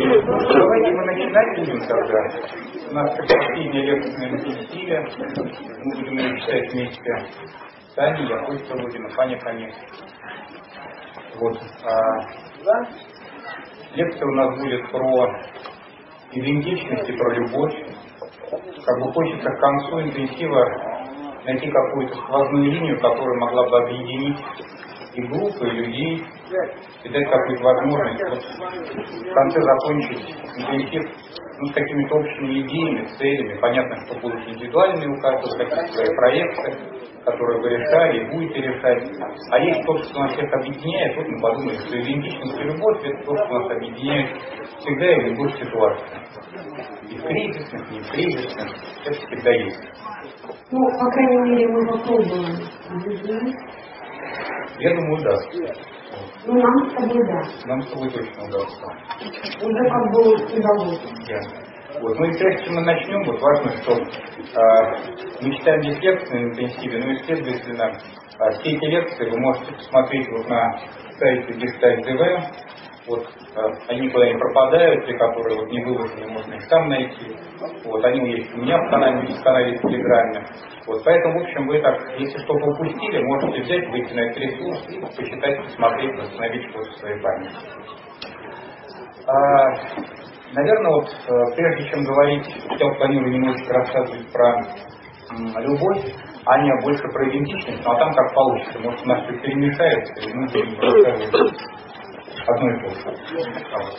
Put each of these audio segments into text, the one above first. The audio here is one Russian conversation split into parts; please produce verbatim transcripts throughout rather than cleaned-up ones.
Давайте мы начинать будем тогда. У нас последняя лекция на интенсиве. Мы будем ее читать вместе с Аней, я Костя Лудина, Фаня Конец. Вот. А, лекция у нас будет про идентичность и про любовь. Как бы хочется к концу интенсива найти какую-то сквозную линию, которая могла бы объединить и группы, и людей, и дать какую-то возможность вот в конце закончить интенсив ну, с какими-то общими идеями, целями. Понятно, что будут индивидуальные у каждого какие-то свои проекты, которые вы решали и будете решать. А есть то, что нас всех объединяет, вот мы подумали, что идентичность и любовь — это то, что нас объединяет всегда и в любой ситуации. И в кризисных, и в кризисных. Это всегда есть. Ну, по крайней мере, мы попробуем объединить. Я думаю, да. Ну, нам с тобой да. Нам с тобой точно удастся. Уже как бы удалось. Да. Вот. Ну и прежде чем мы начнем, вот важно, что э, мы читаем здесь лекции на интенсиве, ну и следовательно, э, все эти лекции вы можете посмотреть вот на сайте Гештальт точка дв. Вот э, они никуда не пропадают, те, которые вот не выложены, можно их там найти. Вот они есть у меня в канале, в канале в Телеграме. Вот поэтому, в общем, вы так, если что-то упустили, можете взять, выйти на этот ресурс и почитать, посмотреть, восстановить что-то в своей памяти. А, наверное, вот прежде чем говорить, я планирую немножечко рассказывать про м, любовь, Аня больше про идентичность, ну а там как получится, может у нас все перемешается, и мы будем рассказывать одно и то же.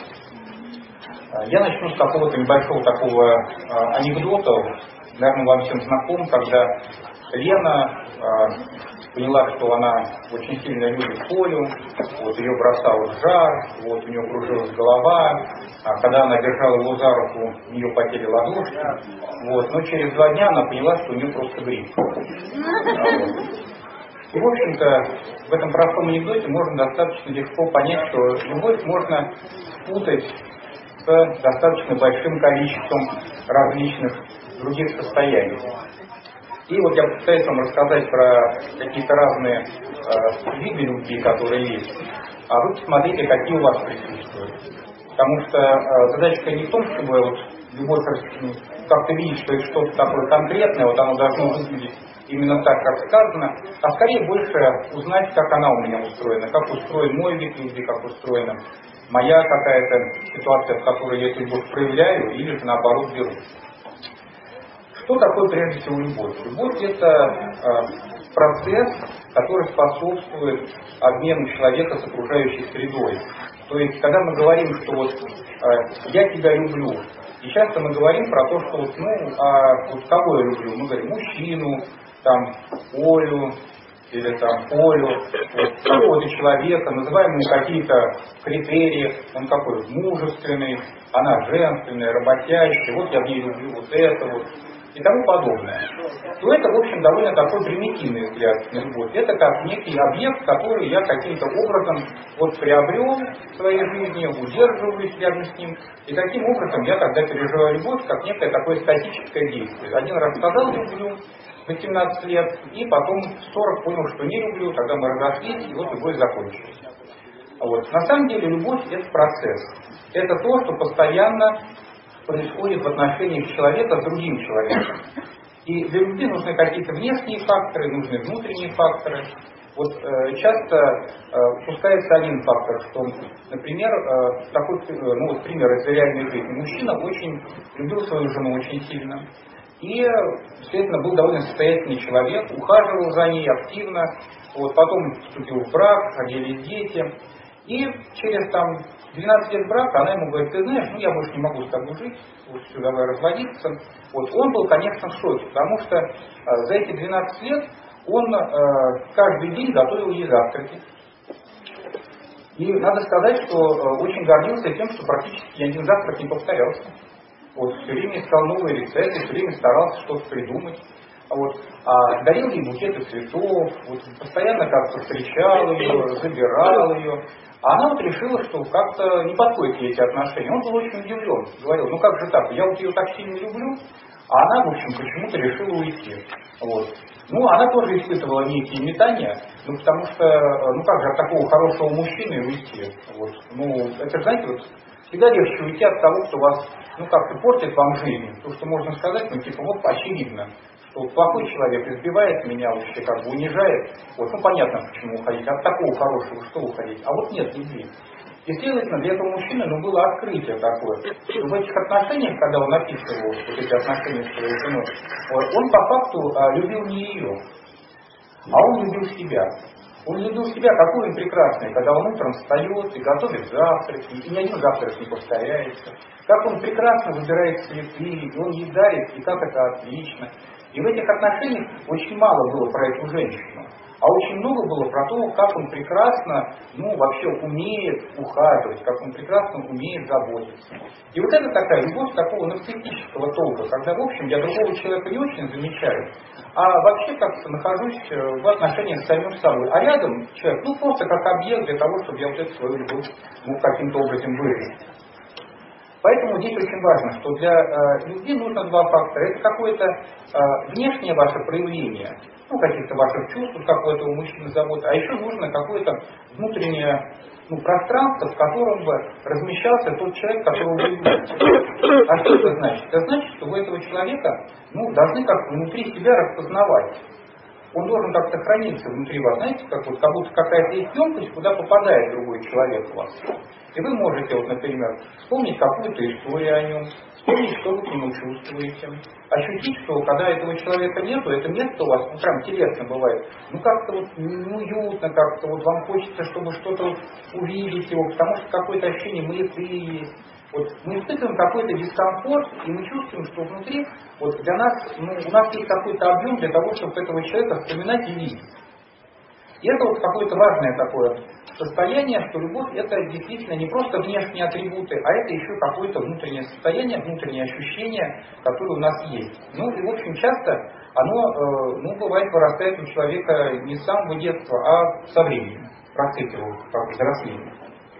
Я начну с какого-то небольшого такого а, анекдота, наверное, вам всем знаком, когда Лена а, поняла, что она очень сильно любит Колю, вот ее бросал в жар, вот у нее кружилась голова, а когда она держала его за руку, у нее потели ладошки, вот, но через два дня она поняла, что у нее просто грипп. А, вот. И, в общем-то, в этом простом анекдоте можно достаточно легко понять, что любовь можно спутать с достаточно большим количеством различных других состояний. И вот я попытаюсь вам рассказать про какие-то разные э, виды любви, которые есть, а вы посмотрите, какие у вас присутствуют. Потому что э, задачка не в том, чтобы вот любовь как-то видеть, что это что-то такое конкретное, вот оно должно выглядеть именно так, как сказано, а скорее больше узнать, как она у меня устроена, как устроен мой вид любви, как устроена моя какая-то ситуация, в которой я эту любовь проявляю, или же наоборот беру. Что такое прежде всего любовь? Любовь — это э, процесс, который способствует обмену человека с окружающей средой. То есть, когда мы говорим, что вот э, я тебя люблю, и часто мы говорим про то, что вот, ну, а вот кого я люблю? Мы говорим мужчину, там, Олю, или там Полю, вот, какого-то человека, называем ему какие-то критерии, он какой мужественный, она женственная, работящая, вот я в ней люблю вот это вот, и тому подобное. То это, в общем, довольно такой примитивный взгляд на любовь. Это как некий объект, который я каким-то образом вот приобрел в своей жизни, удерживаюсь рядом с ним, и таким образом я тогда переживаю любовь как некое такое статическое действие. Один раз сказал люблю, восемнадцать лет, и потом в сорок понял, что не люблю, тогда мы разошлись, и вот любовь закончилась. Вот. На самом деле любовь — это процесс. Это то, что постоянно происходит в отношениях человека с другим человеком. И для любви нужны какие-то внешние факторы, нужны внутренние факторы. Вот э, часто э, упускается один фактор, что, например, э, такой, ну вот пример из реальной жизни. Мужчина очень любил свою жену очень сильно. И, следовательно, был довольно состоятельный человек, ухаживал за ней активно, вот, потом вступил в брак, родились дети. И через там двенадцать лет брака она ему говорит: ты знаешь, ну я больше не могу с тобой жить, вот все, давай разводиться. Вот, он был, конечно, в шоке, потому что э, за эти двенадцать лет он э, каждый день готовил ей завтраки. И надо сказать, что э, очень гордился тем, что практически ни один завтрак не повторялся. Вот, все время искал новые рецепты, все время старался что-то придумать. Вот, а дарил ей букеты цветов, вот, постоянно как-то встречал ее, забирал ее. А она вот решила, что как-то не подходят ей эти отношения. Он был очень удивлен. Говорил: ну как же так, я вот ее так сильно люблю, а она, в общем, почему-то решила уйти. Вот. Ну, она тоже испытывала некие метания, ну, потому что, ну как же от такого хорошего мужчины уйти. Вот. Ну, это, знаете, вот всегда легче уйти от того, кто вас, ну, как-то портит вам жизнь. То, что можно сказать, ну, типа, вот очевидно, что вот плохой человек избивает меня, вообще как бы унижает. Вот, ну, понятно, почему уходить. От такого хорошего что уходить? А вот нет, иди. И, следовательно, для этого мужчины, ну, было открытие такое, что в этих отношениях, когда он описывал вот эти отношения с своей женой, он по факту а, любил не ее, а он любил себя. Он любил себя, какой он прекрасный, когда он утром встает и готовит завтрак, и ни один завтрак не повторяется. Как он прекрасно выбирает цветы, и он ей дарит, и как это отлично. И в этих отношениях очень мало было про эту женщину, а очень много было про то, как он прекрасно, ну, вообще умеет ухаживать, как он прекрасно умеет заботиться. И вот это такая любовь такого нарциссического толка, когда, в общем, я другого человека не очень замечаю, а вообще как-то нахожусь в отношениях с самим собой. А рядом человек, ну, просто как объект для того, чтобы я вот эту свою любовь мог каким-то образом выразить. Поэтому здесь очень важно, что для э, любви нужно два фактора. Это какое-то э, внешнее ваше проявление, ну, каких-то ваших чувств, как у этого мужчины забота, а еще нужно какое-то внутреннее, ну, пространство, в котором бы размещался тот человек, которого вы любите. А что это значит? Это значит, что вы этого человека, ну, должны как-то внутри себя распознавать. Он должен как-то храниться внутри вас, знаете, как, вот, как будто какая-то есть емкость, куда попадает другой человек в вас. И вы можете, вот, например, вспомнить какую-то историю о нем, вспомнить, что вы к нему чувствуете, ощутить, что когда этого человека нету, это место у вас, ну, прям телесно бывает, ну, как-то вот неуютно, как-то вот вам хочется, чтобы что-то вот увидеть его, потому что какое-то ощущение маяты есть. Вот мы испытываем какой-то дискомфорт, и мы чувствуем, что внутри, вот для нас, ну, у нас есть какой-то объем для того, чтобы этого человека вспоминать и видеть. И это вот какое-то важное такое состояние, что любовь это действительно не просто внешние атрибуты, а это еще какое-то внутреннее состояние, внутреннее ощущение, которое у нас есть. Ну и в общем часто оно, э, ну, бывает, вырастает у человека не с самого детства, а со временем, в процессе его как взросления.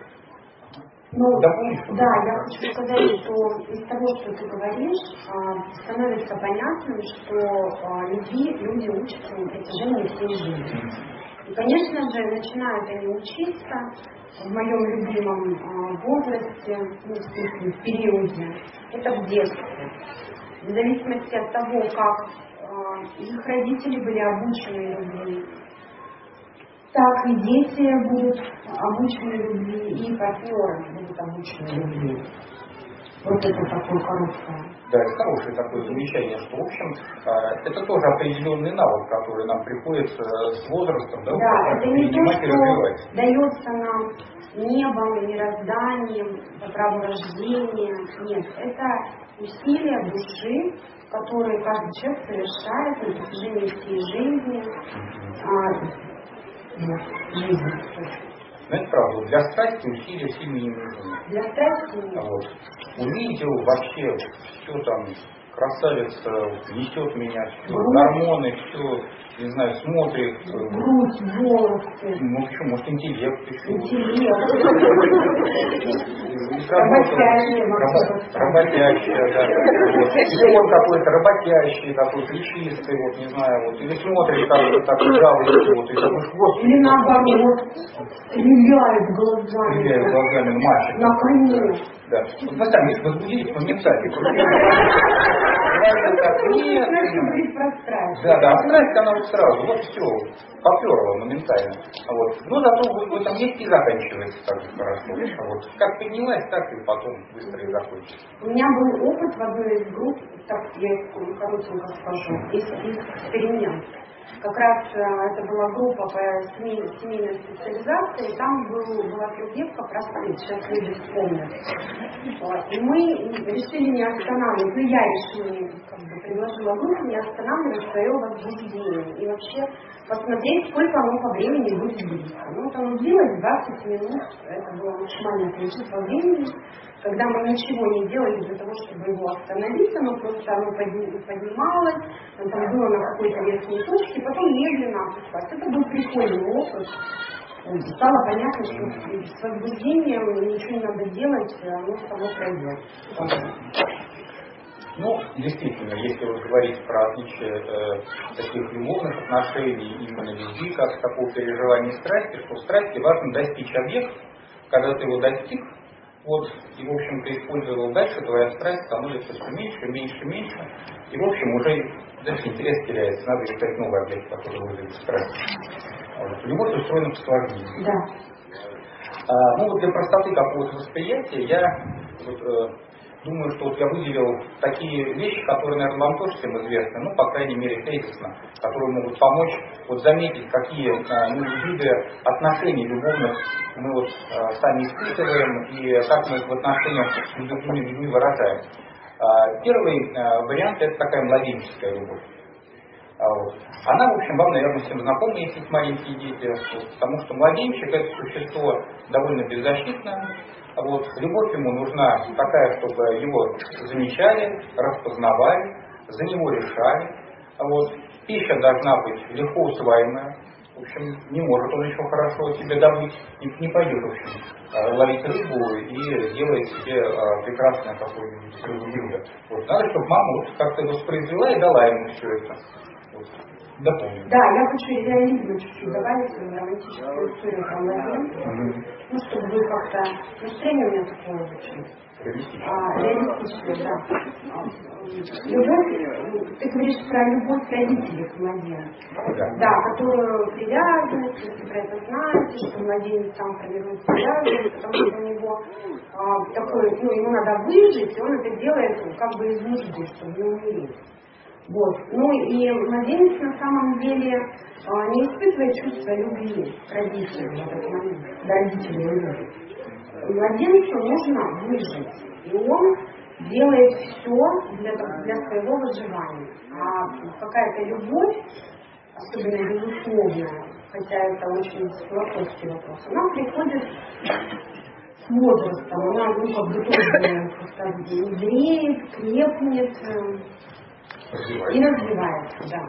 Ну, да, да, я хочу сказать, что из того, что ты говоришь, становится понятным, что любви люди учатся на протяжении всей жизни. И, конечно же, начинают они учиться в моем любимом возрасте, ну, в смысле, в периоде, это в детстве. В зависимости от того, как их родители были обучены любви, так и дети будут обучены любви, и партнеры будут обучены любви. Вот это такое короткое. Да, это хорошее такое замечание, что, в общем, это тоже определенный навык, который нам приходится с возрастом, да, да, это не то, что развивать. дается нам небом, мирозданием, по праву рождения. Нет, это усилия души, которые каждый человек совершает на протяжении всей жизни. А, жизни. Ну, это правда. Для страсти усилия сильно не нужны. Для страсти нет. Вот. Увидел вообще все там, красавица, несет меня, все, гормоны, все, не знаю, смотрит. Грудь, волосы. Ну, почему, может, интеллект еще. Интеллект. Работящая. Работящая, да. Вот. Или он какой-то работящий, такой плечистый, вот, не знаю, вот. Или смотрит как-то так жалостью, вот, и думаешь, господи. Или наоборот, стреляет глазами. Стреляет глазами, мальчик. Наконец. Да. Вот мы сами возбудились моментально. Нет. Да, да, страсть она вот сразу, вот все, поперла моментально. Вот. Но зато в этом месте и заканчивается так же хорошо. Вот. Как поднялась, так и потом быстро и закончится. У меня был опыт в одной из групп, так я коротенько скажу, из эксперимент. Как раз это была группа по семейной, семейной специализации, и там был, была трехдевка простых, сейчас люди вспомнят. И мы решили не останавливать, ну я решила, как бы предложила группе не останавливать свое возбуждение и вообще посмотреть, сколько оно по времени будет длиться. Ну вот оно длилось двадцать минут, это было максимальное количество времени, когда мы ничего не делали для того, чтобы его остановить, оно просто оно поднималось, оно там было на какой-то верхней точке, потом медленно опускалось. Это был прикольный опыт. Стало понятно, что с возбуждением ничего не надо делать, оно само пройдет. Ну, действительно, если вот говорить про отличие э, таких любовных отношений, именно любви, как такого переживания страсти, что в страсти важно достичь объекта, когда ты его достиг, вот, и, в общем-то, использовал дальше, твоя страсть становится все меньше, меньше, меньше, и, в общем, уже дальше интерес теряется, надо искать новый объект, который вызовет страсть. Вот. Любовь устроена посложнее. Да. А, ну, вот для простоты какого-то восприятия я вот, э, думаю, что вот я выделил такие вещи, которые, наверное, вам тоже всем известны, ну, по крайней мере, тезисно, которые могут помочь вот заметить, какие э, ну, виды отношений любовных мы вот э, сами испытываем и как мы их в отношениях с другими людьми выражаем. Э, первый э, вариант — это такая младенческая любовь. Вот. Она, в общем, вам, наверное, всем знакома, если есть маленькие дети, вот, потому что младенчик — это существо довольно беззащитное. Вот. Любовь ему нужна такая, чтобы его замечали, распознавали, за него решали. Вот. Пища должна быть легко усваиваемая. В общем, не может он еще хорошо себе добыть, не, не пойдет, в общем, ловить рыбу и делать себе прекрасное какое-нибудь блюдо. Вот. Надо, чтобы мама вот как-то воспроизвела и дала ему все это. Вот. Дополню. Да, я хочу реализм чуть-чуть добавить в романтическую историю про младенца. Mm-hmm. Ну, чтобы вы как-то... Настроение у меня такое очень. Реалистичное. А, реалистичное, да. Любовь, ты говоришь про любовь родителей к младенцу. Да. Да, которую привязывают, если про это знаете, что младенец сам формирует привязанность, потому что у него а, такой, ну, ему надо выжить, и он это делает как бы из нужды, чтобы не умереть. Вот. Ну и младенец на самом деле а, не испытывает чувства любви к родителям в этот момент, когда родители его любят. Младенцу нужно выжить, и он делает все для, для своего выживания. А какая-то любовь, особенно безусловная, хотя это очень философский вопрос, она приходит с возрастом, она ну, как бы тоже просто зреет, крепнет, и развивается, да.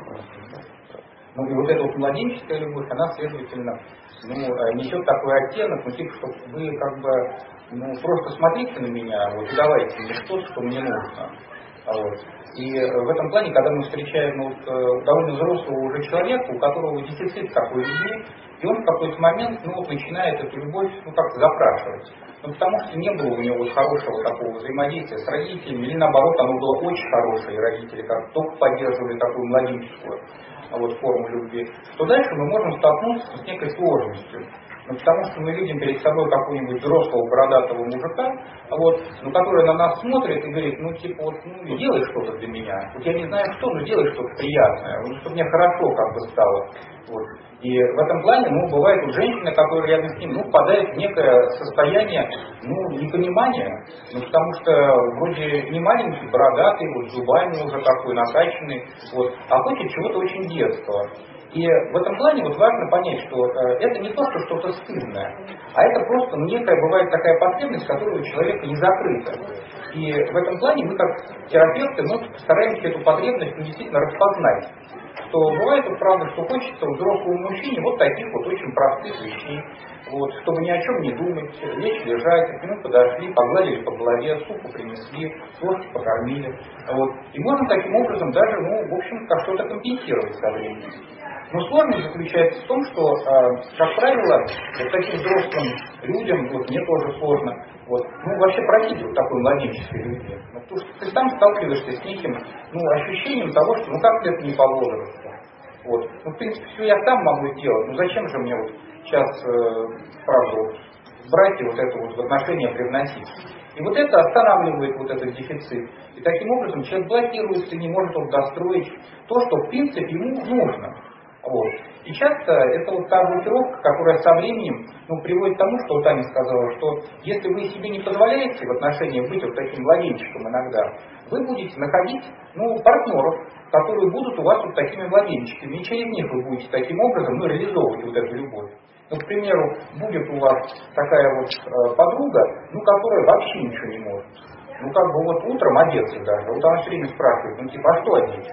Ну и вот эта вот младенческая любовь, она, следовательно, ну, несет такой оттенок, ну типа, что вы как бы, ну, просто смотрите на меня, вот, и давайте мне что-то, что мне нужно. Вот. И в этом плане, когда мы встречаем ну, вот, довольно взрослого уже человека, у которого дефицит такой любви, и он в какой-то момент ну, вот, начинает эту любовь ну, как-то запрашивать. Ну, потому что не было у него вот хорошего такого взаимодействия с родителями, или наоборот, оно было очень хорошее, и родители как только поддерживали такую младенческую вот, форму любви, то дальше мы можем столкнуться с некой сложностью. Ну, потому что мы видим перед собой какого-нибудь взрослого бородатого мужика, вот, ну, который на нас смотрит и говорит, ну типа вот, ну делай что-то для меня. Вот я не знаю что, но делай что-то приятное, вот, чтобы мне хорошо как бы стало. Вот. И в этом плане, ну, бывает вот женщина, которая рядом с ним, ну, впадает в некое состояние, ну, непонимания, ну, потому что вроде не маленький, бородатый, вот, зубами уже такой накачанный, вот, а хочет чего-то очень детского. И в этом плане вот важно понять, что э, это не то, что что-то стыдное, а это просто некая бывает такая потребность, которая у человека не закрыта. И в этом плане мы как терапевты ну, стараемся эту потребность ну, действительно распознать. Что бывает, вот, правда, что хочется взрослому мужчине вот таких вот очень простых вещей, вот, чтобы ни о чем не думать, лечь, лежать, к нему подошли, погладили по голове, супу принесли, ложки покормили. Вот. И можно таким образом даже, ну, в общем, как что-то компенсировать со временем. Но сложность заключается в том, что, э, как правило, вот таким взрослым людям, вот мне тоже сложно, вот, ну, вообще просить вот такой младенческой любви. Ну, потому что ты сам сталкиваешься с неким ну, ощущением того, что ну как-то это не по возрасту. Вот. Ну, в принципе, все я сам могу сделать, ну зачем же мне вот сейчас, э, правда, вот, брать и вот это вот в отношения привносить. И вот это останавливает вот этот дефицит. И таким образом человек блокируется, не может он достроить то, что в принципе ему нужно. Вот. И часто это вот та блокировка, которая со временем ну, приводит к тому, что вот Таня сказала, что если вы себе не позволяете в отношениях быть вот таким младенчиком иногда, вы будете находить ну, партнеров, которые будут у вас вот такими младенчиками, и через них вы будете таким образом ну, реализовывать вот эту любовь. Ну, к примеру, будет у вас такая вот э, подруга, ну, которая вообще ничего не может. Ну, как бы вот утром одеться даже. Вот она все время спрашивает, ну, типа, а что одеть?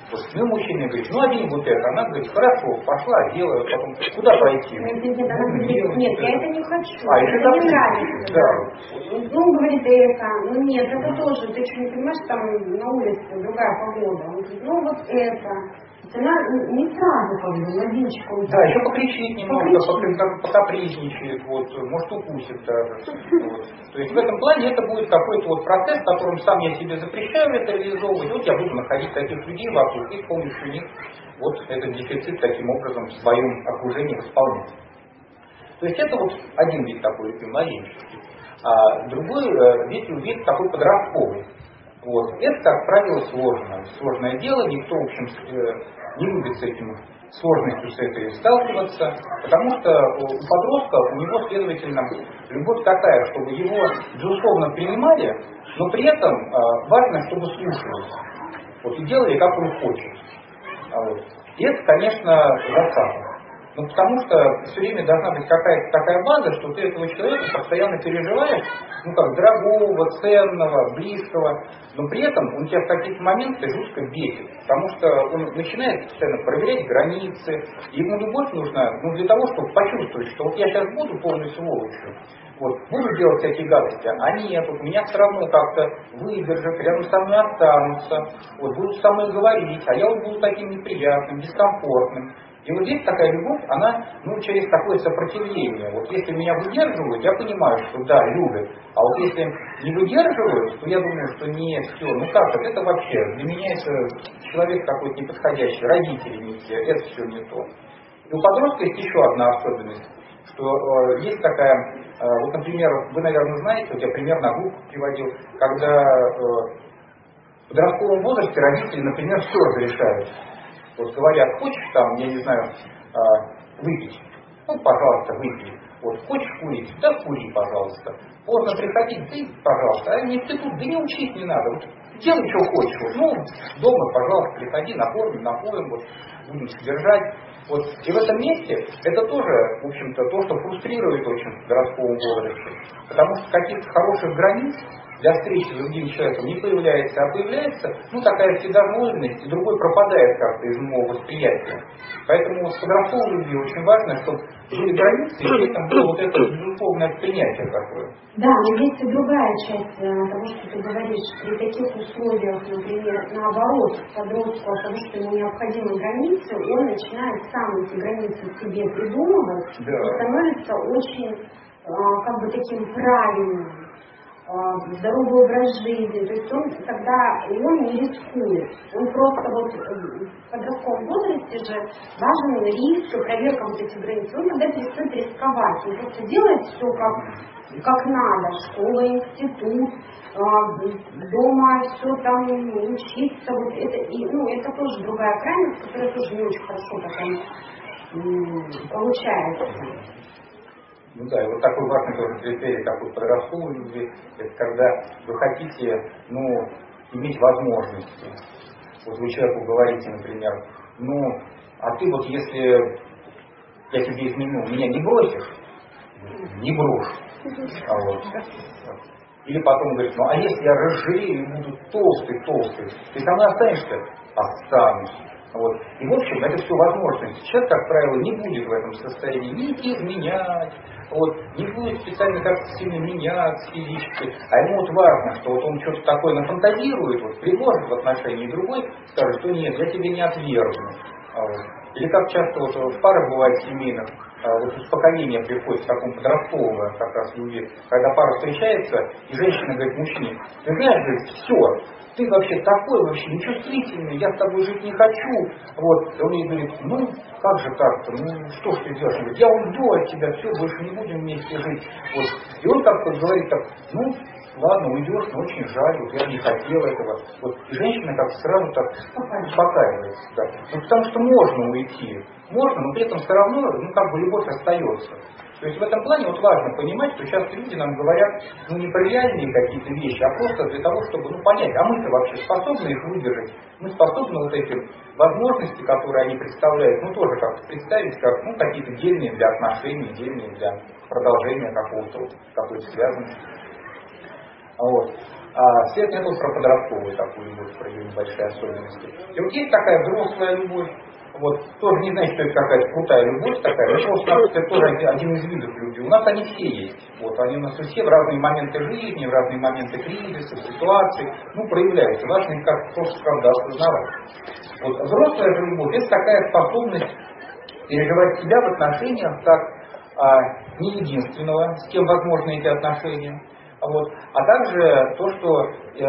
Вот, ну, мужчина говорит, ну, один вот это. Она говорит, хорошо, пошла, делаю, потом, куда пойти? Нет, нет, нет, она говорит, нет, я это не хочу, а, это это не нравится. Да. Ну, говорит, это, ну нет, это тоже, ты что, не понимаешь, там на улице другая погода. Он говорит, ну, вот это. Она не сразу, как бы, младенчиком. Да, еще покричит немного, покричит. покапризничает, вот, может укусит даже. Вот. То есть в этом плане это будет какой-то вот процесс, в котором сам я себе запрещаю это реализовывать, вот я буду находить таких людей вокруг и с помощью них вот этот дефицит таким образом в своем окружении восполнять. То есть это вот один вид такой младенческий. А другой вид, вид такой подростковый. Вот. Это, как правило, сложно. Сложное дело, никто, в общем, не любит с этим сложностью с этой сталкиваться, потому что у подростка, у него, следовательно, любовь такая, чтобы его, безусловно, принимали, но при этом важно, чтобы слушались. Вот, и делали, как он хочет. Вот. И это, конечно, засада. Ну, потому что все время должна быть какая-то такая база, что ты этого человека постоянно переживаешь, ну, как дорогого, ценного, близкого, но при этом он тебя в какие-то моменты жутко бесит, потому что он начинает постоянно проверять границы, и ему любовь нужна, ну, для того, чтобы почувствовать, что вот я сейчас буду полной сволочью, вот, буду делать всякие гадости, а нет, вот меня все равно как-то выдержат, рядом со мной останутся, вот, будут со мной говорить, а я вот буду таким неприятным, дискомфортным. И вот здесь такая любовь, она, ну, через такое сопротивление. Вот если меня выдерживают, я понимаю, что да, любят. А вот если не выдерживают, то я думаю, что нет, все, ну как это, это вообще, для меня это человек какой-то неподходящий, родители не те, это все не то. И у подростка есть еще одна особенность, что э, есть такая, э, вот, например, вы, наверное, знаете, вот я пример на группу приводил, когда э, в подростковом возрасте родители, например, все разрешают. Вот говорят, хочешь там, я не знаю, выпить? Ну, пожалуйста, выпей. Вот, хочешь курить? Да, кури, пожалуйста. Поздно приходить, да, пожалуйста. А в институт, да не учить не надо. Вот, делай, что хочешь. Вот, ну, дома, пожалуйста, приходи, накормим, напоим, вот, будем содержать. Вот. И в этом месте это тоже, в общем-то, то, что фрустрирует очень в подростковом возрасте. Потому что каких-то хороших границ для встречи с другим человеком не появляется, а появляется, ну, такая вседозволенность, и другой пропадает как-то из моего восприятия. Поэтому с подростковой любви очень важно, чтобы были границы, и при этом было вот это безусловное принятие такое. Да, но есть и другая часть того, что ты говоришь. При таких условиях, например, наоборот, подростку от того, что ему необходимы границы, он начинает сам эти границы себе придумывать, да, и становится очень, как бы, таким правильным. Здоровый образ жизни, то есть он тогда он не рискует, он просто вот в подростковом возрасте же важен риск, проверка вот этих границ, он тогда перестает рисковать, он просто делает все как, как надо, школа, институт, дома все там учиться, вот это, и, ну, это тоже другая крайность, которая тоже не очень хорошо потом получается. Ну да, и вот такой важный тоже критерий такой подростковой любви, это когда вы хотите, ну, иметь возможности. Вот вы человеку говорите, например, ну, а ты вот если я тебе изменю, меня не бросишь? Не брошу. А вот. Или потом говорит, ну а если я разжирею и буду толстый-толстый, ты со мной останешься? Останусь. Вот. И в общем, это все возможности. Человек, как правило, не будет в этом состоянии ни идти изменять, вот, не будет специально как-то сильно меняться физически. А ему вот важно, что вот он что-то такое нафантазирует, вот, предложит в отношении другой, скажет, что нет, я тебе не отвергну. Вот. Или как часто вот в парах бывает семейных, вот успокоение приходит в таком подростковом как раз любви, когда пара встречается, и женщина говорит мужчине, ты знаешь, говорит, все, ты вообще такой, вообще нечувствительный, я с тобой жить не хочу. Вот. И он ей говорит, ну, как же так-то, ну, что ж ты делаешь? Он говорит, я уйду от тебя, все, больше не будем вместе жить. Вот. И он как-то говорит так, ну, ладно, уйдешь, но очень жаль, вот я не хотел этого. Вот. И женщина как-то сразу так успокаивается. Да. Ну, потому что можно уйти, можно, но при этом все равно, ну, как бы любовь остается. То есть в этом плане вот важно понимать, что часто люди нам говорят, ну, не про реальные какие-то вещи, а просто для того, чтобы, ну, понять, а мы-то вообще способны их выдержать, мы способны вот эти возможности, которые они представляют, ну, тоже как-то представить, как, ну, какие-то дельные для отношений, дельные для продолжения какого-то, вот, какой-то связанности. Вот. А Свет не только про подростковую такую любовь, про ее небольшие особенности. И вот есть такая взрослая любовь, вот, тоже не знаю, что это какая-то крутая любовь такая, но просто это тоже один из видов любви. У нас они все есть. Вот, они у нас все в разные моменты жизни, в разные моменты кризиса, ситуации, ну, проявляются. Важно их как просто, правда, осознавать. Вот, взрослая же любовь, это такая способность переживать себя в отношениях как а, не единственного, с кем возможны эти отношения. Вот. А также то, что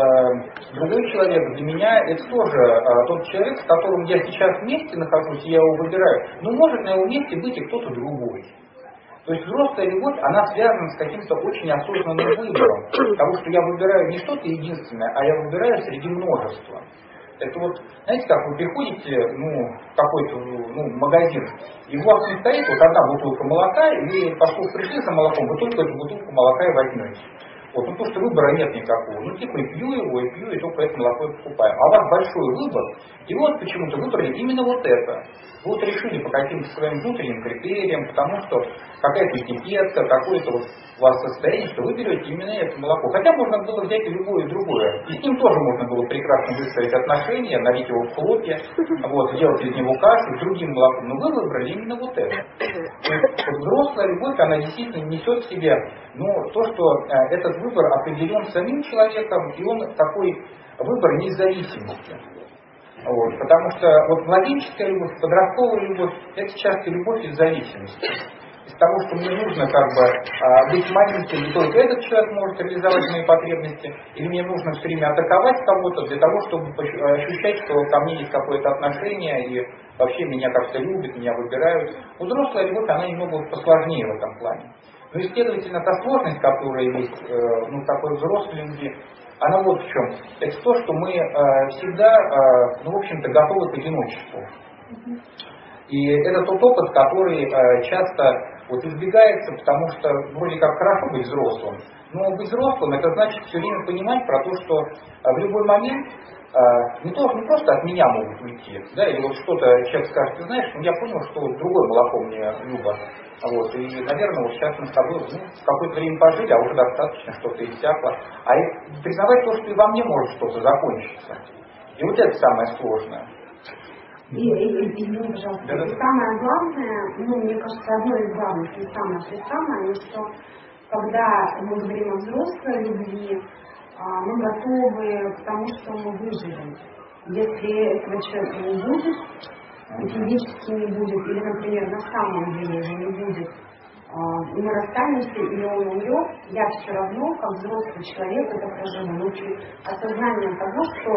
э, другой человек для меня это тоже э, тот человек, с которым я сейчас вместе нахожусь, и я его выбираю, но может на его месте быть и кто-то другой. То есть взрослая любовь, она связана с каким-то очень осознанным выбором, потому что я выбираю не что-то единственное, а я выбираю среди множества. Это вот, знаете, как вы приходите ну, в какой-то ну, магазин, и у вас не стоит вот одна бутылка молока, и поскольку пришли за молоком, вы только эту бутылку молока и возьмете. Вот, ну, потому что выбора нет никакого. Ну, типа, и пью его, и пью, и только это молоко и покупаю. А у вас большой выбор, и вот почему-то выбрали именно вот это. Вы вот решили по каким-то своим внутренним критериям, потому что какая-то этикетка, какое-то вот у вас состояние, что вы берете именно это молоко. Хотя можно было взять и любое, и другое. И с ним тоже можно было прекрасно выстроить отношения, налить его в хлопья, вот, сделать из него кашу с другим молоком. Но вы выбрали именно вот это. То есть, вот, взрослая любовь, она действительно несет в себе ну, то, что э, этот выбор определен самим человеком, и он такой выбор независимости. Вот, потому что вот младенческая любовь, подростковая любовь, это часто любовь из зависимости. Из того, что мне нужно как бы а, быть маленьким, и только этот человек может реализовать мои потребности, или мне нужно все время атаковать кого-то для того, чтобы ощущать, что ко мне есть какое-то отношение, и вообще меня как-то любят, меня выбирают. У взрослая любовь, она немного посложнее в этом плане. Ну и, следовательно, та сложность, которая есть э, ну, такой взрослой любви, она вот в чем. Это то, что мы э, всегда, э, ну, в общем-то, готовы к одиночеству. И это тот опыт, который э, часто вот, избегается, потому что вроде как хорошо быть взрослым. Но быть взрослым, это значит все время понимать про то, что э, в любой момент э, не, то, не просто от меня могут уйти, да, или вот что-то человек скажет, ты знаешь, ну, я понял, что другое молоко мне любо. Вот, и, наверное, вот сейчас мы с тобой ну, какое-то время пожили, а уже достаточно что-то иссякло. А и признавать то, что и во мне может что-то закончиться. И вот это самое сложное. И, и, и, извини, пожалуйста. Да, да. И самое главное, ну, мне кажется, одно из главных, не самое, а самое, что когда мы говорим о взрослой любви, мы готовы к тому, что мы выживем. Если этого человека не будет, и физически не будет, или, например, на самом деле его не будет, и мы расстанемся, или он умрет, я все равно, как взрослый человек, это проживу. Научу осознание того, что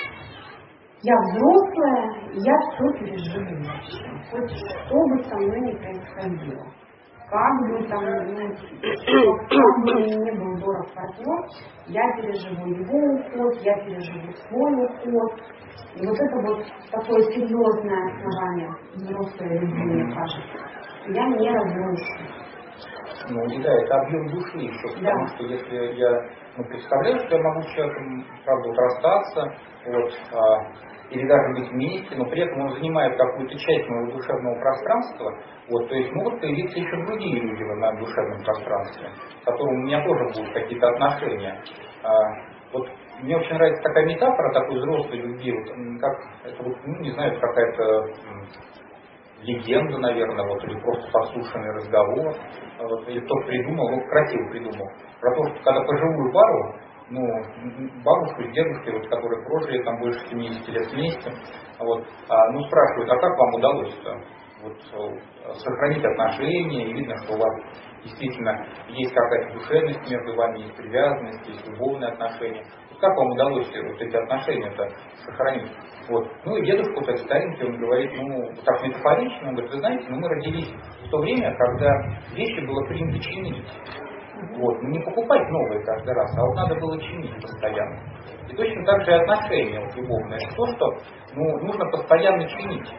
я взрослая, и я все переживу вообще. Хоть что бы со мной ни происходило. Как бы там, ну, как бы мне не был дорог партнер, я переживу его уход, я переживу свой уход. И вот это вот такое серьезное основание взрослой любви, мне кажется. Я не разрушу. Ну и да, это объем души еще, потому да. что если я ну, представляю, что я могу с человеком, правда, вот, расстаться, вот, а, или даже быть вместе, но при этом он занимает какую-то часть моего душевного пространства, вот, то есть могут появиться еще другие люди в моем душевном пространстве, с которыми у меня тоже будут какие-то отношения. А, вот мне очень нравится такая метафора такой взрослой любви, вот, как это вот, ну, не знаю, какая-то легенда, наверное, вот, или просто послушанный разговор, вот, или кто придумал, ну, красиво придумал, про то, что когда пожилую пару, ну, бабушку с дедушкой, вот, которые прожили там больше семидесяти лет вместе, вот, а, ну, спрашивают, а как вам удалось-то вот, сохранить отношения, и видно, что у вас действительно есть какая-то душевность между вами, есть привязанность, есть любовные отношения. Вот как вам удалось вот эти отношения-то сохранить? Вот. Ну и дедушка, вот этот старенький, он говорит, ну, так метафорично, он говорит, вы знаете, ну, мы родились в то время, когда вещи было принято чинить. Вот. Ну, не покупать новые каждый раз, а вот надо было чинить постоянно. И точно так же и отношения вот, любовные. Это то, что ну, нужно постоянно чинить.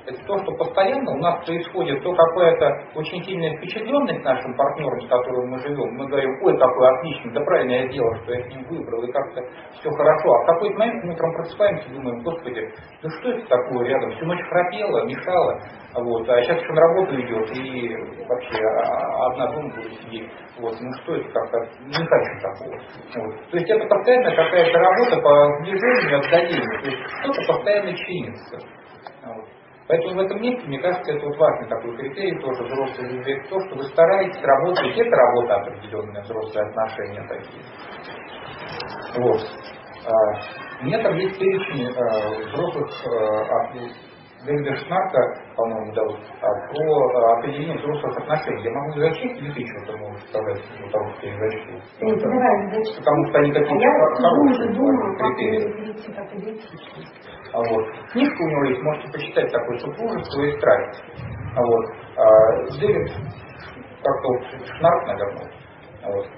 Это то, что постоянно у нас происходит, то какая-то очень сильная впечатленность нашим партнером, с которым мы живем. Мы говорим, ой, какой отличный, да правильно я сделал, что я с ним выбрал, и как-то все хорошо. А в какой-то момент мы утром просыпаемся и думаем, господи, ну что это такое рядом? Всю ночь храпела, мешала, вот, а сейчас еще на работу идет, и вообще одна дома будет сидеть. Вот, ну что это как-то, не хочу такого. Вот. То есть это постоянно какая-то работа по сближению, отдалению. То есть что-то постоянно чинится. Вот. Поэтому в этом месте, мне кажется, это вот важный такой критерий тоже взрослой любви, то, что вы стараетесь работать, это работа определенная, взрослые отношения такие. Вот. А, у меня там есть перечень а, взрослых а, Дэвида Шнарка, по-моему, да, вот, а, про определение взрослых отношений. Я могу зачесть, или ты что-то можешь сказать, потому что я зачту? Нет, давай, зачем? Потому что они какие-то а хорошие думаю, критерии. А вот. Книжка у него есть, можете почитать, такой «Супружество и страсть». А вот. А, Дэвид, как-то Шнарк, наверное. А вот.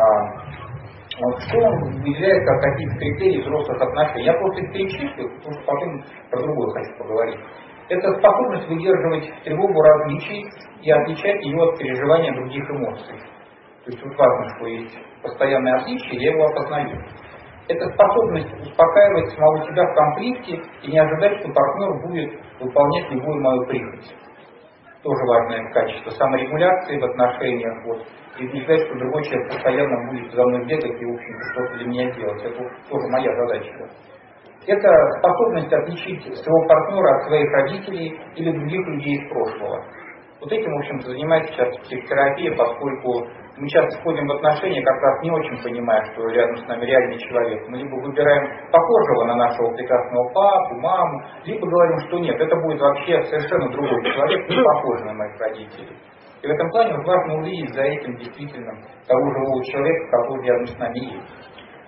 А, вот что он выделяет как какие-то критерии взрослых отношений? Я просто их перечислю, потому что потом про другое хочу поговорить. Это способность выдерживать тревогу различий и отличать ее от переживания других эмоций. То есть вот важно, что есть постоянное отличие, я его опознаю. Это способность успокаивать самого себя в конфликте и не ожидать, что партнер будет выполнять любую мою прихоть. Тоже важное качество. Саморегуляции в отношениях. Вот. И не сказать, что другой человек постоянно будет за мной бегать и, в общем-то, что-то для меня делать. Это тоже моя задача. Это способность отличить своего партнера от своих родителей или других людей из прошлого. Вот этим, в общем-то, занимается сейчас психотерапия, поскольку мы часто входим в отношения, как раз не очень понимая, что рядом с нами реальный человек. Мы либо выбираем похожего на нашего прекрасного папу, маму, либо говорим, что нет, это будет вообще совершенно другой человек, не похожий на моих родителей. И в этом плане важно увидеть за этим действительно того живого человека, который рядом с нами есть.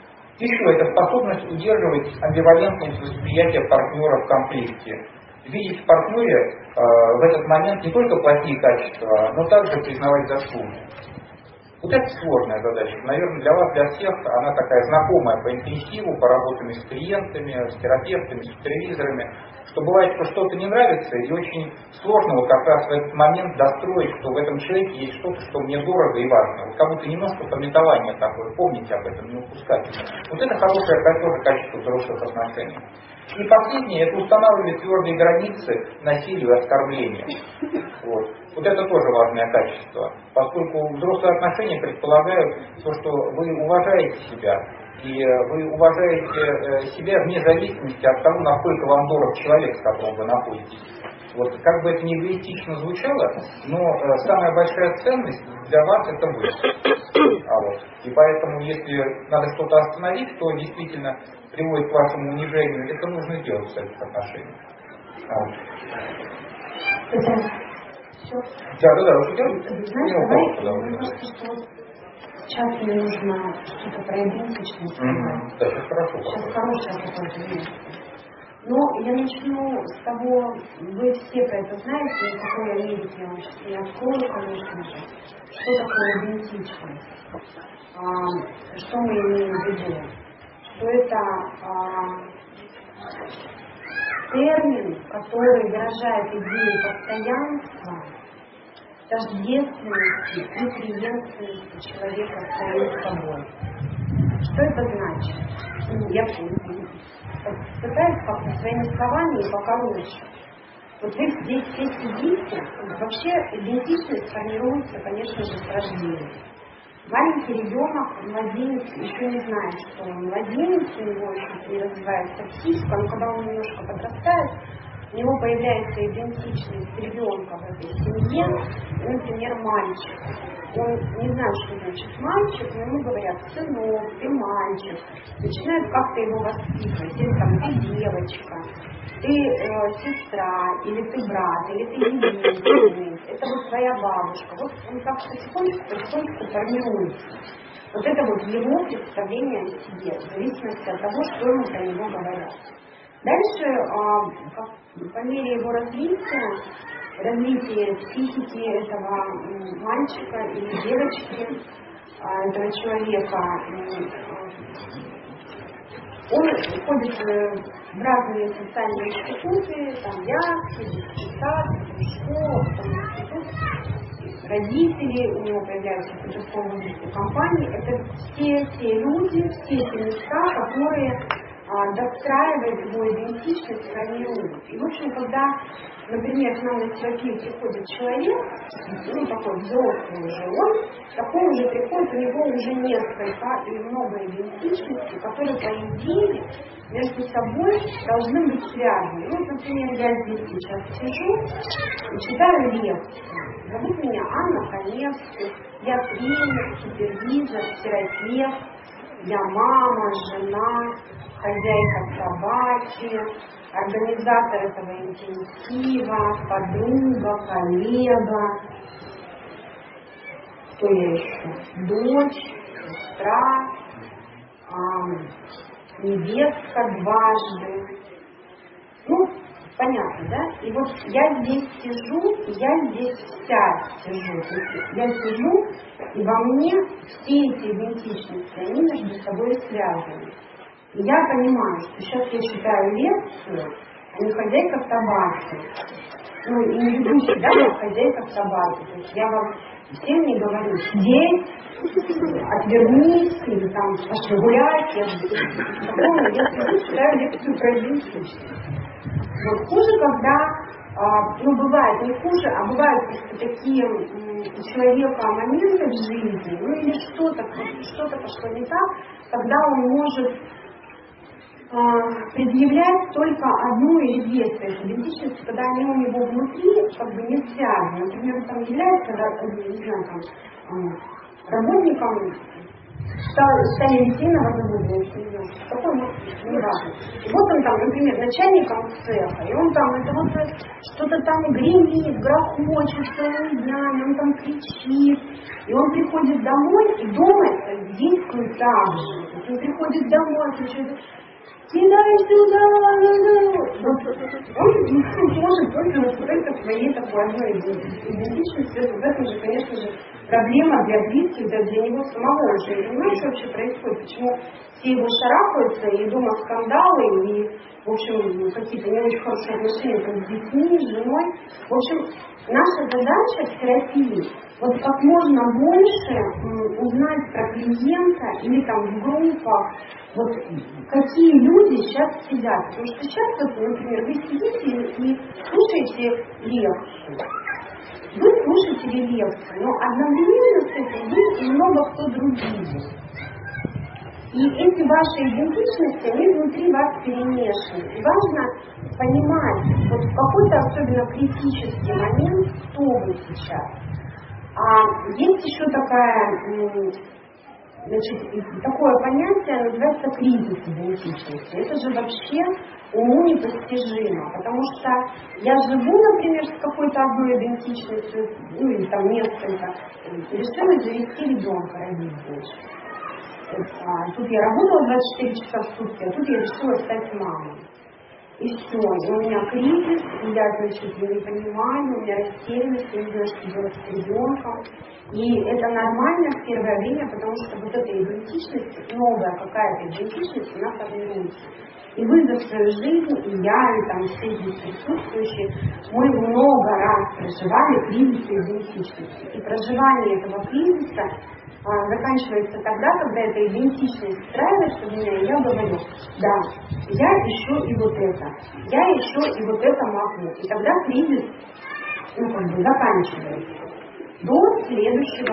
Еще это способность удерживать амбивалентность восприятия партнера в конфликте. Видеть в партнере э, в этот момент не только плохие качества, но также признавать заслуги. Вот это сложная задача. Наверное, для вас, для всех, она такая знакомая по интенсиву, по работам с клиентами, с терапевтами, с супервизорами, что бывает, что что-то не нравится, и очень сложно вот как раз в этот момент достроить, что в этом человеке есть что-то, что мне дорого и важно. Вот как будто немножко пометование такое, помните об этом, не упускайте. Вот это хорошее тоже качество взрослых отношений. И последнее, это устанавливает твердые границы насилию и оскорблению. Вот. Вот это тоже важное качество, поскольку взрослые отношения предполагают то, что вы уважаете себя, и вы уважаете себя вне зависимости от того, насколько вам дорог человек, с которым вы находитесь. Вот как бы это ни эгоистично звучало, но э, самая большая ценность для вас это вы. А вот. И поэтому, если надо что-то остановить, то действительно приводит к вашему унижению, это нужно сделать в этих отношениях. А вот. Да, да, да, уже делать? Знаешь, давай, мне кажется, что вот сейчас мне нужно что-то про идентичность. Mm-hmm. Да, сейчас хорошо. Сейчас хорошее какое-то время. Но я начну с того, вы все про это знаете, и какой я видите, я вам сейчас не открою, конечно же. Что такое идентичность? А, что мы имеем в виду? Что это а, термин, который выражает идею постоянства, тождественности и преемственности человека с самим собой. Что это значит? Я пытаюсь как-то своими словами и пока лучше. Вот вы здесь все сидите, вообще идентичность формируется, конечно же, с рождения. Маленький ребенок, младенец, еще не знает, что он младенец, у него еще не развивается психика, но когда он немножко подрастает, у него появляется идентичность ребенка в этой семье, например, мальчик. Он не знает, что значит мальчик, но ему говорят: сынок, ты мальчик. Начинают как-то его воспитывать. Или там ты девочка, ты э, сестра, или ты брат, или ты единственный. Это вот твоя бабушка. Вот он как-то потихоньку-потихоньку формируется. Вот это вот его представление о себе, в зависимости от того, что ему про него говорят. Дальше, э, по мере его развития, развитие психики этого мальчика или девочки, этого человека, Он ходит в разные социальные институты, там яхты, сад, школа, там институт, родители, у него появляются подростковые возрасте компании. Это все те люди, все те места, которые а, достраивают его идентичность, формируют. И, в общем, когда, например, к нам на терапию приходит человек, ну, такой взрослый уже, он такой уже приходит, у него уже несколько или много идентичностей, которые, по идее, между собой должны быть связаны. Вот, например, я здесь сейчас сижу и читаю лекцию. Зовут меня Анна Коневская, я тренер, супервизор, терапевт, я мама, жена, хозяйка собаки, организатор этого интенсива, подруга, коллега. Кто я еще? Дочь, сестра, э, невестка дважды. Ну, понятно, да? И вот я здесь сижу, и я здесь вся сижу. То есть я сижу, и во мне все эти идентичности, они между собой связаны. И я понимаю, что сейчас я читаю лекцию, а не хозяйка собаки. Ну, и не веду себя как хозяйка собаки. То есть я вам всем не говорю, сидеть, отвернись, или там пошли гулять. Я такого, я сижу, читаю лекцию про идентичность. Вот хуже, когда, а, ну, бывает не хуже, а бывают просто такие м, у человека моменты в жизни, ну, или что-то, что-то пошло не так, когда он может а, предъявлять только одну или две свои идентичности, когда они у него внутри как бы не связаны. Например, он там является, когда, не знаю, там, работником стали Литвинова забыла, если не знаю, какой, ну, не важно. И вот он там, например, начальником цеха, и он там, это вот что-то там гремит, грохочет целыми днями, он там кричит, и он приходит домой, и дома это действует так же. Он приходит домой, кричит, кидай сюда, вот он не может только настроиться своей такой одной идентичности. В этом же, конечно же, проблема для близких, да, для него самого. Он же не понимает, что вообще происходит, почему все его шарахаются, и дома скандалы, и, в общем, какие-то не очень хорошие отношения там, с детьми, с женой. В общем, наша задача в терапии вот как можно больше м, узнать про клиента или там в группах, вот какие люди сейчас сидят. Потому что сейчас, вот, например, вы сидите и слушаете лекцию. Вы слушаете лекцию, но одновременно с этим есть и много кто другие. И эти ваши идентичности, они внутри вас перемешаны. И важно понимать, вот в какой-то особенно критический момент, кто вы сейчас. А есть еще такая, значит, такое понятие, называется кризис идентичности. Это же вообще уму непостижимо, потому что я живу, например, с какой-то одной идентичностью, ну или там несколько, решила завести ребенка, родить дочь. А, тут я работала двадцать четыре часа в сутки, а тут я решила стать мамой. И все, и у меня кризис, и я, значит, я не понимаю, у меня растерянность, я не знаю, что делать с ребенком. И это нормально в первое время, потому что вот эта идентичность, новая какая-то идентичность, она формируется. И вы за свою жизнь, и я, и там все здесь присутствующие, мы много раз проживали кризис идентичности. И проживание этого кризиса а, заканчивается тогда, когда эта идентичность встраивается в меня, и я говорю, да, я еще и вот это, я еще и вот это могу. И тогда кризис, ну, как бы заканчивается до следующего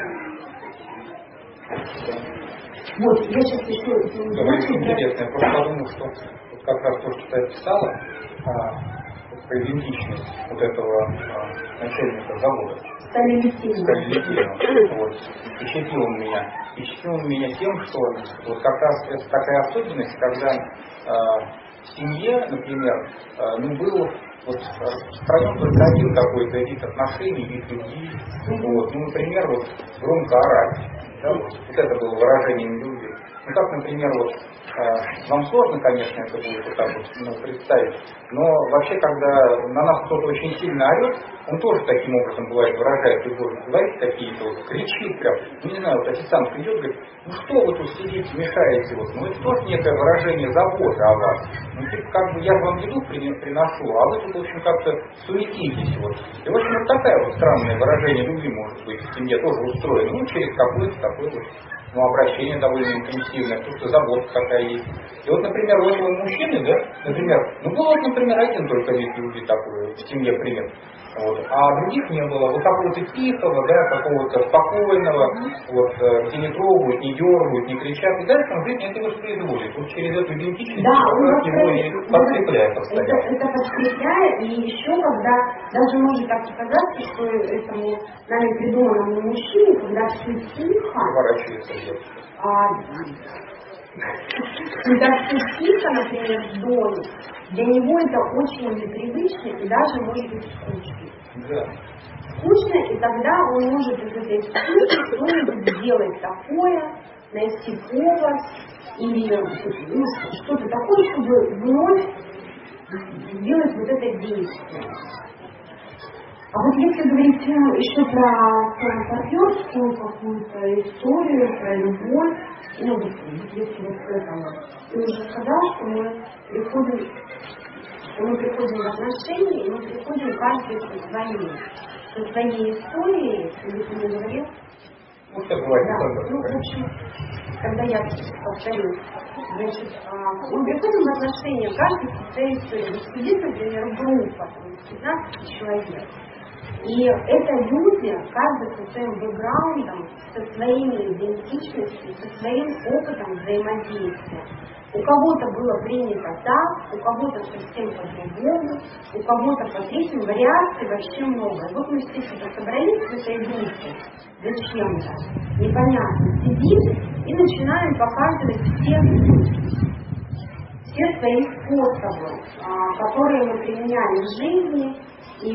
раза. Вот, я сейчас еще... Говорите интересно, я просто подумал, что вот как раз то, что ты описала, а, про идентичность вот этого а, начальника завода. Стали Литвинова. Вот. Впечатлил он меня. Впечатлил он меня тем, что вот как раз это такая особенность, когда а, в семье, например, а, ну, был вот распространен только один какой-то вид отношений, вид любви. Вот. Ну, например, вот громко орать. Да, вот, вот это было выражением любви. Ну как, например, вот, э, вам сложно, конечно, это будет вот так вот ну, представить, но вообще, когда на нас кто-то очень сильно орет, он тоже таким образом бывает выражает любовь, говорит какие-то, вот, кричит прям, ну, не знаю, вот официант идет, говорит, ну что вы тут сидите, мешаете, вот, ну это тоже некое выражение заботы о вас. Ну, типа, как бы я вам еду приношу, а вы тут, в общем, как-то суетитесь, вот. И, в общем, вот такое вот странное выражение любви может быть в семье тоже устроено, ну, через какое-то такое вот, ну, обращение довольно интенсивное, потому что забота такая есть. И вот, например, у этого мужчины, да, например, ну, был вот, например, один только вид любви такой в семье пример. Вот. А других не было. Вот какого-то тихого, да, какого-то спокойного, вот, где не трогают, не дергают, не кричат. И дальше он жизнь это воспроизводит. Вот через эту идентичность да, как его и подкрепляет постоянно. Это, это подкрепляет, и еще когда даже может так показаться, что этому нами придуманному мужчине, когда все тихо, поворачивается где-то. А, когда все тихо, например, в доме, для него это очень непривычно и даже может быть скучно. Да. Скучно, и тогда он может из этой скуки что-нибудь сделать такое, найти повод или ну, что-то такое, чтобы вновь сделать вот это действие. А вот если говорить еще про, про партнерскую какую-то историю, про любовь, ну, вот, если вот к этому, ты уже сказал, что мы приходим, что мы приходим в отношения, и мы приходим каждый со своей, со своей историей, или ты мне говорил? Ну, что говорит, да, ну, в общем, когда я повторю, значит, мы приходим в отношения, каждый со своей историей. Вот сидит, например, группа, пятнадцать человек. И это люди, каждый со своим бэкграундом, со своими идентичностями, со своим опытом взаимодействия. У кого-то было принято так, у кого-то совсем по-другому, у кого-то по-третьему, вариаций вообще много. И вот мы все сюда собрались в этой группе зачем-то, непонятно, сидим и начинаем показывать все, все свои способы, которые мы применяли в жизни, и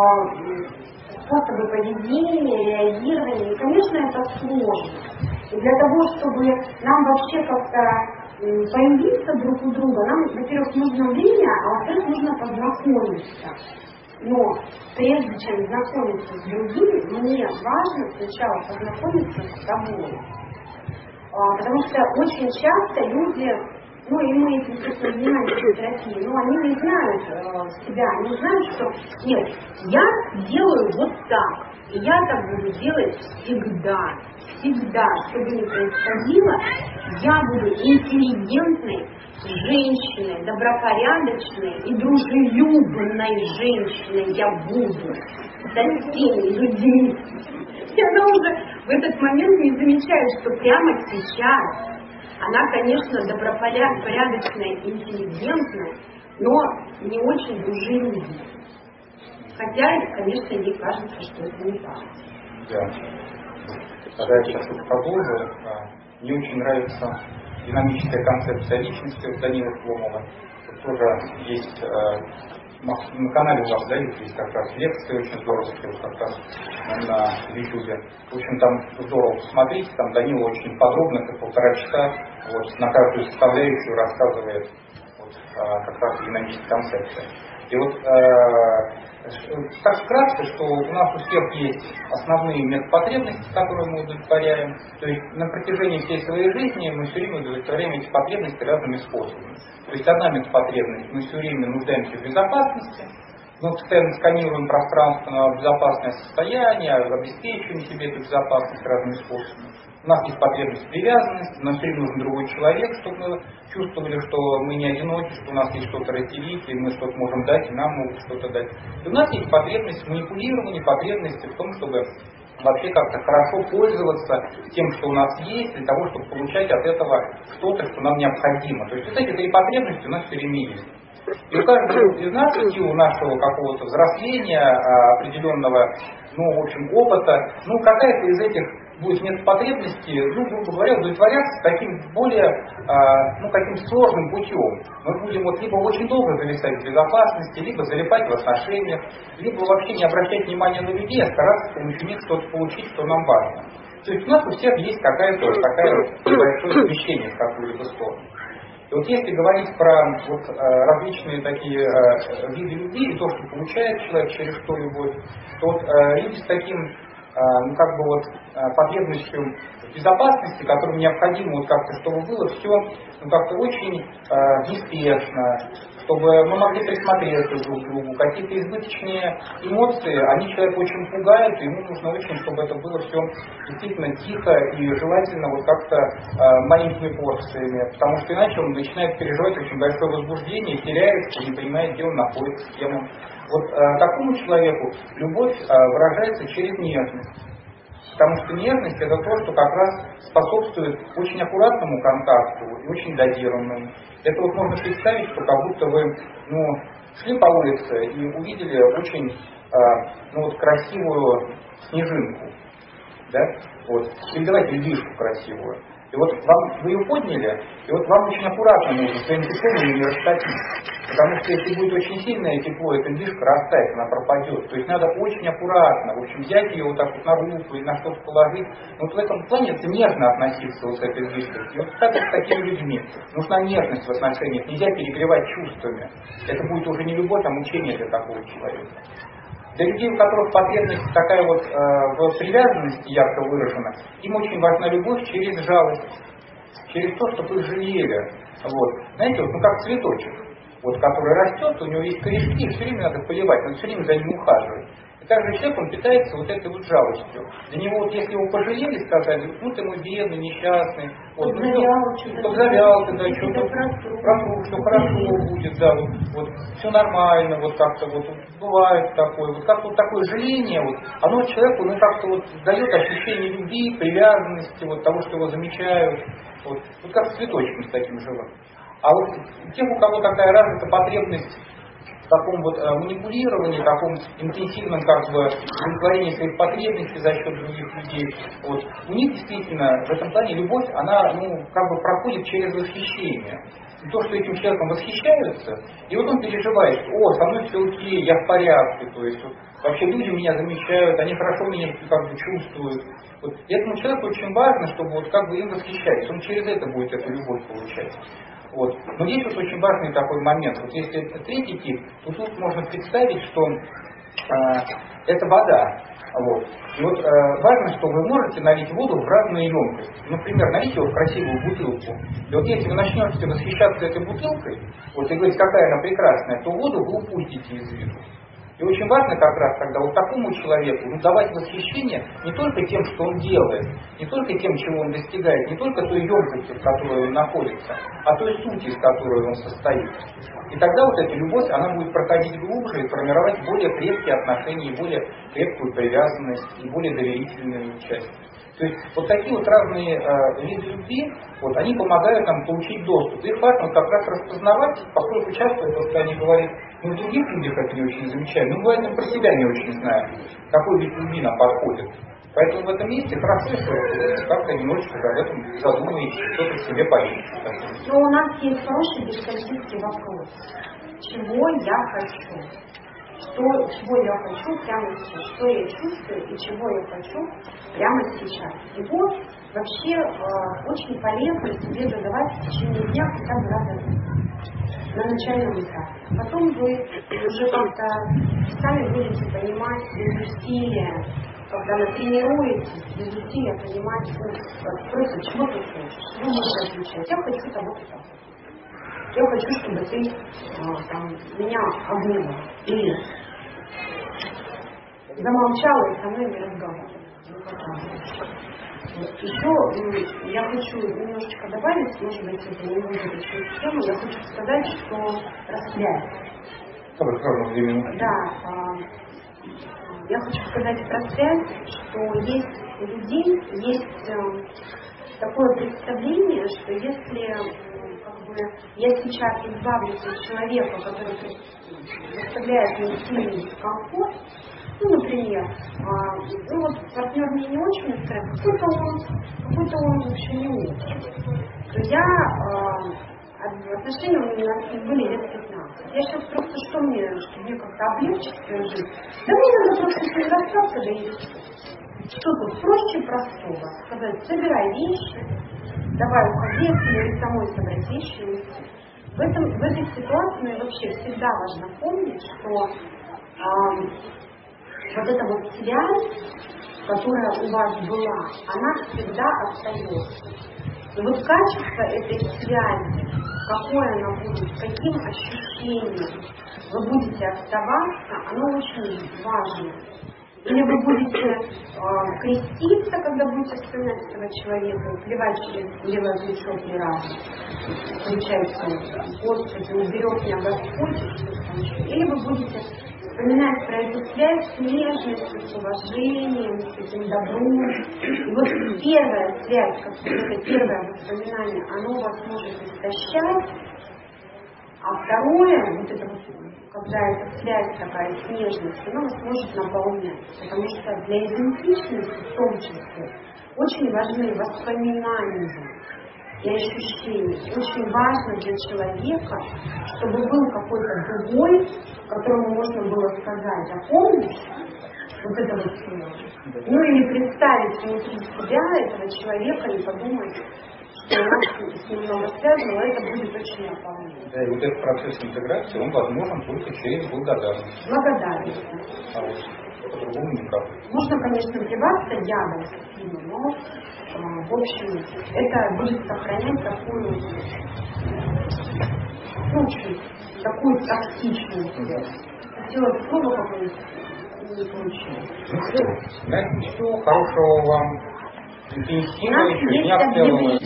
способы поведения, реагирования. И, конечно, это сложно. И для того, чтобы нам вообще как-то появиться друг у друга, нам, во-первых, нужно время, а во-вторых, нужно познакомиться. Но прежде чем знакомиться с другими, мне важно сначала познакомиться с собой. Потому что очень часто люди, ну и мы этим, естественно, занимаемся в терапии, но они не знают э, себя, они не знают, что нет, я делаю вот так, и я так буду делать всегда, всегда, что бы ни происходило, я буду интеллигентной женщиной, добропорядочной и дружелюбной женщиной я буду со всеми людьми. И она уже в этот момент не замечает, что прямо сейчас она, конечно, добропорядочная, интеллигентная, но не очень дружелюбная. Хотя, конечно, ей кажется, что это не так. Да. Когда я сейчас это продолжу, мне очень нравится динамическая концепция личности у Данила Кломова. Тут тоже есть на канале у вас, да, есть как раз лекции очень здоровские, вот как раз на ютубе. В общем, там здорово посмотрите, там Данила очень подробно, как полтора часа, вот, на каждую составляющую рассказывает вот, как раз динамическая концепция. И вот э, так вкратце, что у нас у всех есть основные медпотребности, которые мы удовлетворяем. То есть на протяжении всей своей жизни мы все время удовлетворяем эти потребности разными способами. То есть одна медпотребность, мы все время нуждаемся в безопасности, мы постоянно сканируем пространство на безопасное состояние, обеспечиваем себе эту безопасность разными способами. У нас есть потребность привязанности, нам все время нужен другой человек, чтобы мы чувствовали, что мы не одиноки, что у нас есть что-то разделить, и мы что-то можем дать, и нам могут что-то дать. И у нас есть потребность в манипулировании, потребность в том, чтобы вообще как-то хорошо пользоваться тем, что у нас есть, для того, чтобы получать от этого что-то, что нам необходимо. То есть вот эти три потребности у нас все время есть. И у каждого из нас, в силу нашего какого-то взросления, определенного, ну, в общем, опыта, ну, какая-то из этих будет нет потребности, ну, грубо говоря, удовлетворяться таким более, а, ну, каким сложным путем. Мы будем вот либо очень долго зависать в безопасности, либо залипать в отношениях, либо вообще не обращать внимания на людей, а стараться с помощью них что-то получить, что нам важно. То есть у нас у всех есть какая-то такая небольшое смещение в какую-либо сторону. И вот если говорить про вот, различные такие э, виды любви и то, что получает человек через что любовь, то вот э, люди с таким, э, ну как бы вот э, потребностью безопасности, которым необходимо вот как-то, чтобы было все ну, как-то очень э, неспешно, чтобы мы могли присмотреться друг к другу. Какие-то избыточные эмоции, они человека очень пугают, и ему нужно очень, чтобы это было все действительно тихо и желательно вот как-то э, маленькими порциями, потому что иначе он начинает переживать очень большое возбуждение, теряется, не понимает, где он находится, с кем он. Вот э, такому человеку любовь э, выражается через нежность. Потому что нежность это то, что как раз способствует очень аккуратному контакту и очень дозированному. Это вот можно представить, что как будто вы ну, шли по улице и увидели очень э, ну, вот, красивую снежинку. Да? Вот. Или давайте льдишку красивую. И вот вам, вы ее подняли, и вот вам очень аккуратно нужно своим теплом ее не растопить. Потому что если будет очень сильное тепло, эта льдишка растает, она пропадет. То есть надо очень аккуратно, в общем, взять ее вот так вот на руку или на что-то положить. Вот в этом плане это нежно относиться вот к этой льдишке. И вот так с такими людьми. Нужна нежность в отношениях, нельзя перегревать чувствами. Это будет уже не любовь, а мучение для такого человека. Для людей, у которых потребность такая вот э, в привязанности ярко выражена, им очень важна любовь через жалость, через то, чтобы их жалели. Вот. Знаете, вот, ну как цветочек, вот, который растет, у него есть корешки, и все время надо поливать, надо все время за ним ухаживать. И также человек, он питается вот этой вот жалостью. Для него, вот, если его пожалели, сказали, ну ты мой бедный, несчастный, вот, ну, что, подзавял ты, да, что-то прошу, что хорошо будет, да, вот, вот, все нормально, вот как-то вот бывает такое, вот как вот такое жаление, вот, оно человеку, ну как-то вот дает ощущение любви, привязанности, вот того, что его замечают, вот, вот как с цветочком с таким живым. А вот тем, у кого такая развита потребность в таком вот э, манипулировании, в таком интенсивном как бы удовлетворении своих потребностей за счет других людей, вот, у них действительно в этом плане любовь, она ну, как бы проходит через восхищение. И то, что этим человеком восхищаются, и вот он переживает, что о, со мной все окей, я в порядке, то есть вот, вообще люди меня замечают, они хорошо меня как бы чувствуют. Вот. И этому человеку очень важно, чтобы вот как бы им восхищались, он через это будет эту любовь получать. Вот. Но есть вот очень важный такой момент. Вот если это третий тип, то тут можно представить, что э, это вода. Вот. И вот э, важно, что вы можете налить воду в разные емкости. Например, налить ее в красивую бутылку. И вот если вы начнете восхищаться этой бутылкой, вот, и говорить, какая она прекрасная, то воду вы упустите из виду. И очень важно как раз тогда вот такому человеку ну, давать восхищение не только тем, что он делает, не только тем, чего он достигает, не только той емкостью, в которой он находится, а той сути, из которой он состоит. И тогда вот эта любовь, она будет проходить глубже и формировать более крепкие отношения, и более крепкую привязанность, и более доверительную часть. То есть вот такие вот разные э, виды любви, вот, они помогают нам получить доступ. Их важно как раз распознавать, поскольку часто это, вот, они говорят, ну в других людях это не очень замечаем, но бывает мы про себя не очень знаем, какой вид любви нам подходит. Поэтому в этом месте хорошо, что вы как-то немножечко об этом задумаетесь, что-то себе поищете. Но у нас есть хороший гештальтический вопрос. Чего я хочу? Что, чего я хочу прямо сейчас, что я чувствую и чего я хочу прямо сейчас. Его вообще э, очень полезно себе задавать в течение дня хотя бы раз на начальном этапе. Потом вы уже как-то сами будете понимать без усилия, когда натренируетесь, без усилия понимать, ну, просто чего ты хочешь. Вы можете отвечать, я хочу того-то того. Я хочу, чтобы ты э, там, меня обняла. Или замолчала и со мной не разговаривала. Вот. Еще я хочу немножечко добавить, может быть, это не будет очень тему, я хочу сказать, что рассвязь. Да, а, я хочу сказать про связь, что есть у людей есть а, такое представление, что если я сейчас избавлюсь от человека, который доставляет мне сильный дискомфорт, ну, например, а, ну вот партнер мне не очень устраивает, какой-то он, какой-то он вообще не очень. То я, а, отношения у меня были лет пятнадцать. Я сейчас просто, что мне, чтобы мне как-то облегчить свою жизнь? Да мне надо просто с ним расстаться, да и все. Что тут проще простого? Сказать, собирай вещи, давай уходи, или самой собрать вещи и уйти. В, этом, в этой ситуации вообще всегда важно помнить, что э, вот эта вот связь, которая у вас была, она всегда остается. И вот качество этой связи, какое она будет, каким ощущением вы будете оставаться, оно очень важно. Или вы будете э, креститься, когда будете вспоминать этого человека, плевать через левое плечо три раза, включается, Господи, уберег меня Господь, и что там еще. Или вы будете вспоминать про эту связь с нежностью, с уважением, с этим добром. И вот первая связь, как это первое воспоминание, оно вас может истощать, а второе, вот это вот, когда эта связь такая с нежностью, она вас может наполнять. Потому что для идентичности в том числе очень важны воспоминания и ощущения. Очень важно для человека, чтобы был какой-то другой, которому можно было сказать, а помнишь, вот это вот слово. Ну или представить внутри себя этого человека и подумать, что у нас с ним много связано, но это будет очень наполнено. Да, и вот этот процесс интеграции, он возможен только через благодарность. Благодарность. А вот по-другому никак. Можно, конечно, плеваться ядом спину, но э, в общем это будет сохранять такую, ну, очень, такую токсичную связь. Хотела слово какое-нибудь, не получилось. Ну что, знаете, всего хорошего вам. Интенсивно еще дня в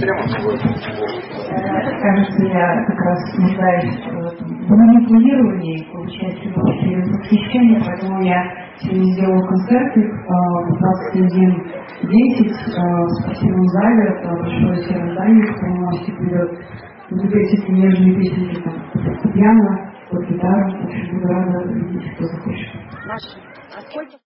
Кажется, я как раз нуждаюсь в манипулировании, получается, через восхищение, поэтому я сегодня сделала концерты в двадцать один десять в спортивном зале, большое серое здание, по мостик идет. Буду петь эти нежные песенки, там, пьяно, под гитару, в общем, буду рада видеть, кто захочет.